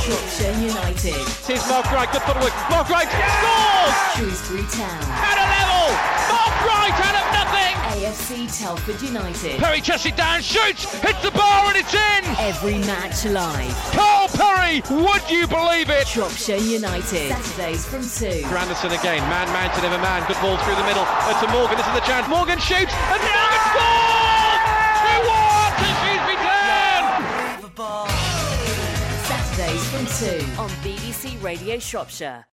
Shropshire United. Here's Mark Wright, good footwork. Mark Wright scores! Shrewsbury Town. At a level! Mark Wright out of nothing! AFC Telford United. Perry chests it down, shoots, hits the bar and it's in! Every match live. Carl Perry, would you believe it? Shropshire United. Saturdays from 2. Anderson again, man mounted of a man, good ball through the middle. To Morgan, this is the chance. Morgan shoots, and Morgan scores! 2-1 to Shrewsbury Town! Saturdays from 2 on BBC Radio Shropshire.